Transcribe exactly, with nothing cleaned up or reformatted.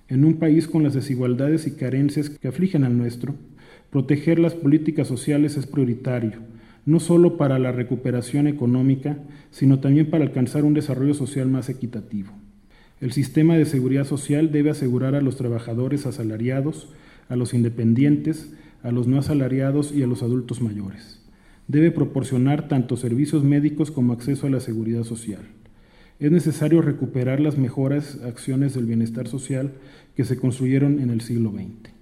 En un país con las desigualdades y carencias que afligen al nuestro, proteger las políticas sociales es prioritario, no solo para la recuperación económica, sino también para alcanzar un desarrollo social más equitativo. El sistema de seguridad social debe asegurar a los trabajadores asalariados, a los independientes, a los no asalariados y a los adultos mayores. Debe proporcionar tanto servicios médicos como acceso a la seguridad social. Es necesario recuperar las mejores acciones del bienestar social que se construyeron en el siglo veinte.